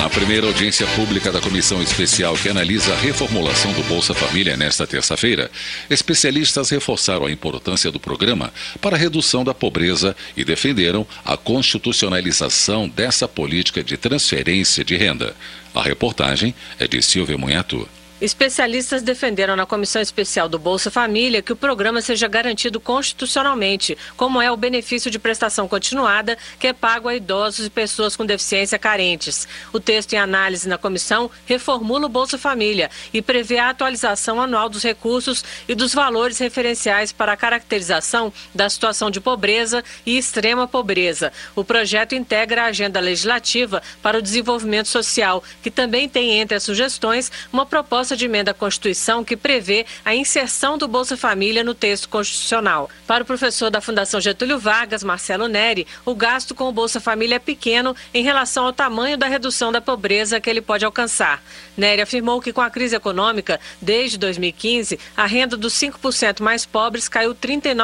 A primeira audiência pública da comissão especial que analisa a reformulação do Bolsa Família nesta terça-feira, especialistas reforçaram a importância do programa para a redução da pobreza e defenderam a constitucionalização dessa política de transferência de renda. A reportagem é de Silvia Munhatu. Especialistas defenderam na Comissão Especial do Bolsa Família que o programa seja garantido constitucionalmente, como é o benefício de prestação continuada, que é pago a idosos e pessoas com deficiência carentes. O texto em análise na comissão reformula o Bolsa Família e prevê a atualização anual dos recursos e dos valores referenciais para a caracterização da situação de pobreza e extrema pobreza. O projeto integra a agenda legislativa para o desenvolvimento social, que também tem entre as sugestões uma proposta de emenda à Constituição que prevê a inserção do Bolsa Família no texto constitucional. Para o professor da Fundação Getúlio Vargas, Marcelo Neri, o gasto com o Bolsa Família é pequeno em relação ao tamanho da redução da pobreza que ele pode alcançar. Neri afirmou que com a crise econômica, desde 2015, a renda dos 5% mais pobres caiu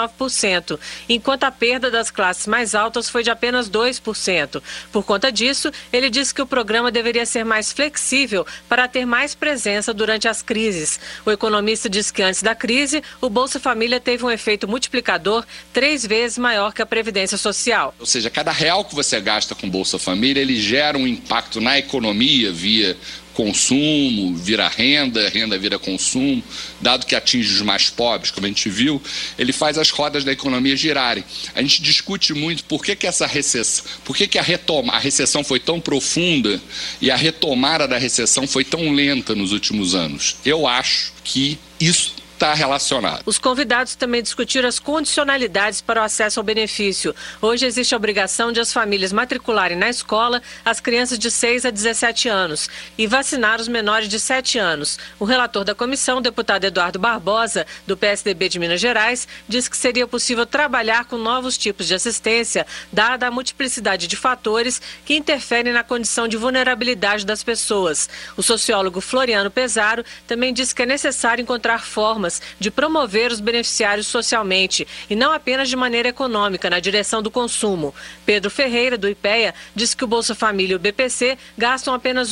39%, enquanto a perda das classes mais altas foi de apenas 2%. Por conta disso, ele disse que o programa deveria ser mais flexível para ter mais presença durante as crises. O economista diz que antes da crise, o Bolsa Família teve um efeito multiplicador 3 vezes maior que a Previdência Social. Ou seja, cada real que você gasta com Bolsa Família, ele gera um impacto na economia via consumo, vira renda, renda vira consumo, dado que atinge os mais pobres, como a gente viu, ele faz as rodas da economia girarem. A gente discute muito por que essa recessão, por que a recessão foi tão profunda e a retomada da recessão foi tão lenta nos últimos anos. Eu acho que isso está relacionado. Os convidados também discutiram as condicionalidades para o acesso ao benefício. Hoje existe a obrigação de as famílias matricularem na escola as crianças de 6 a 17 anos e vacinar os menores de 7 anos. O relator da comissão, o deputado Eduardo Barbosa, do PSDB de Minas Gerais, disse que seria possível trabalhar com novos tipos de assistência, dada a multiplicidade de fatores que interferem na condição de vulnerabilidade das pessoas. O sociólogo Floriano Pesaro também disse que é necessário encontrar formas de promover os beneficiários socialmente e não apenas de maneira econômica, na direção do consumo. Pedro Ferreira, do IPEA, diz que o Bolsa Família e o BPC gastam apenas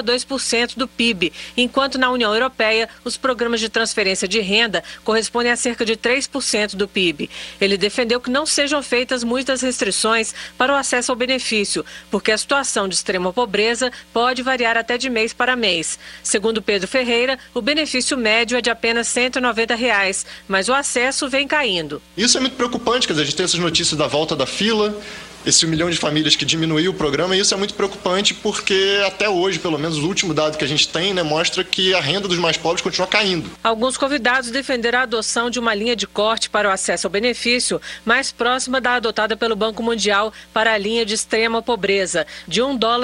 1,2% do PIB, enquanto na União Europeia os programas de transferência de renda correspondem a cerca de 3% do PIB. Ele defendeu que não sejam feitas muitas restrições para o acesso ao benefício, porque a situação de extrema pobreza pode variar até de mês para mês. Segundo Pedro Ferreira, o benefício médio é de apenas R$ 190, mas o acesso vem caindo. Isso é muito preocupante, quer dizer, a gente tem essas notícias da volta da fila, esse 1 milhão de famílias que diminuiu o programa, e isso é muito preocupante porque até hoje, pelo menos o último dado que a gente tem, mostra que a renda dos mais pobres continua caindo. Alguns convidados defenderam a adoção de uma linha de corte para o acesso ao benefício mais próxima da adotada pelo Banco Mundial para a linha de extrema pobreza, de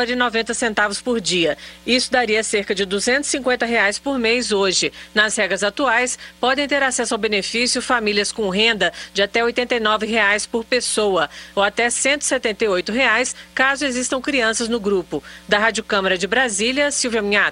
$1,90 por dia. Isso daria cerca de R$ 250 por mês hoje. Nas regras atuais, podem ter acesso ao benefício famílias com renda de até R$ 89 por pessoa, ou até R$ 178 caso existam crianças no grupo. Da Rádio Câmara de Brasília, Silvia Munhatu.